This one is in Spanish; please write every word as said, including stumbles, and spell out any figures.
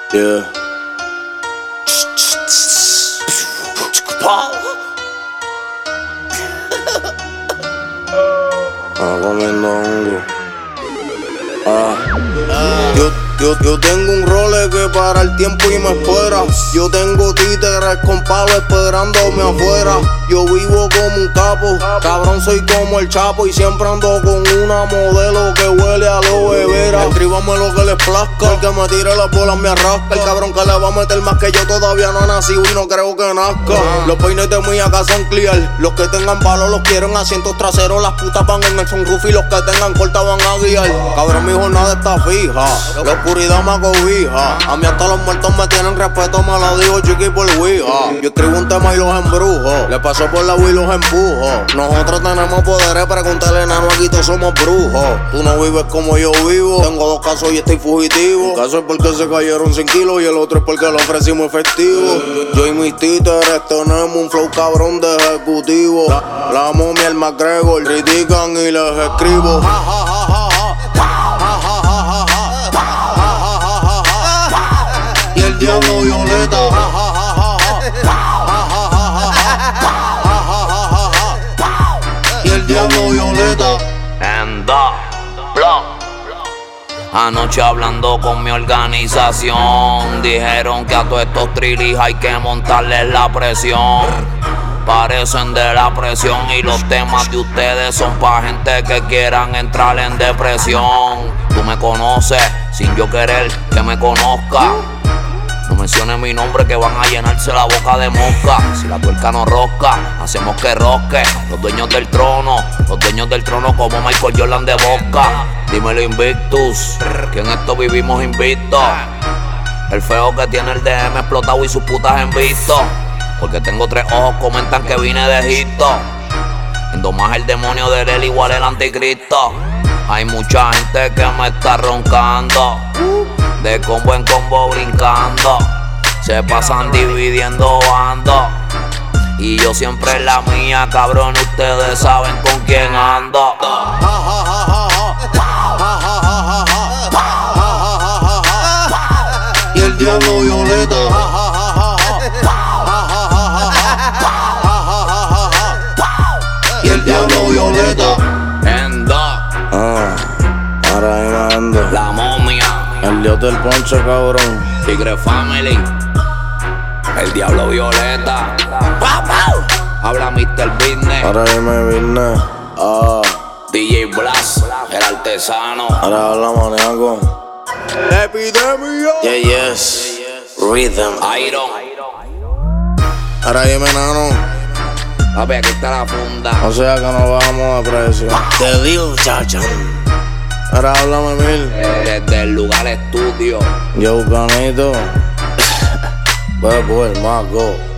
Yeah. Ah, comiendo hongo. Ah. Yo, yo, yo tengo un Rolex que para el tiempo y me espera. Yo tengo títeres con palos esperándome afuera. Yo vivo como un capo, cabrón soy como el Chapo. Y siempre ando con una modelo que huele a aloe vera. Escríbame lo que les plazca, el que me tire las bolas me arrasca. El cabrón que le va a meter más que yo todavía no ha nacido y no creo que nazca. Los peines de mi acá son clear, los que tengan palo los quieren asientos traseros. Las putas van en el sunroof y los que tengan corta van a guiar. Cabrón, mi jornada está fija, la oscuridad me acobija. A mí hasta los muertos me tienen respeto, me lo digo chiqui por Ouija. Yo escribo un tema y los embrujo, le paso por la Wii y los empujo. Nosotros tenemos poderes, pregúntale enano, aquí todos somos brujos. Tú no vives como yo vivo, tengo dos casos y estoy fugitivo. Un caso es porque se cayeron cien kilos y el otro es porque lo ofrecimos efectivo. Yo y mis títeres tenemos un flow cabrón de ejecutivo. La, la momia, el McGregor, critican y les escribo. Y el diablo violeta. Y el diablo violeta. And the block. Anoche hablando con mi organización, dijeron que a todos estos trilis hay que montarles la presión. Parecen de la presión y los temas de ustedes son pa' gente que quieran entrar en depresión. Tú me conoces sin yo querer que me conozca. No menciones mi nombre que van a llenarse la boca de mosca. Si la tuerca no rosca, hacemos que rosque. Los dueños del trono, los dueños del trono como Michael Jordan de Boca. Dímelo Invictus, que en esto vivimos invictos. El feo que tiene el D M explotado y sus putas en visto. Porque tengo tres ojos, comentan que vine de Egipto. Endo más el demonio de él igual el anticristo. Hay mucha gente que me está roncando, de combo en combo brincando. Se pasan dividiendo bandos y yo siempre en la mía, cabrón. Ustedes saben con quién ando. Y el diablo violeta. Y el diablo violeta. Endo. Ah, ahora ahí me ando. La momia. El dios del ponche, cabrón. Tigre Family. El diablo violeta. Habla mister Business. Ahora ahí me vine. Ah, D J Blast, el artesano. ahora habla maníaco. Epidemia. Yeah, yes. Rhythm. Iron. Ahora ahí me nano. Papi, aquí está la funda. O sea que no bajamos de precio. The Lil Chacha. Ahora háblame mil. Desde el lugar estudio. Yo, Canito. Bebo el mago.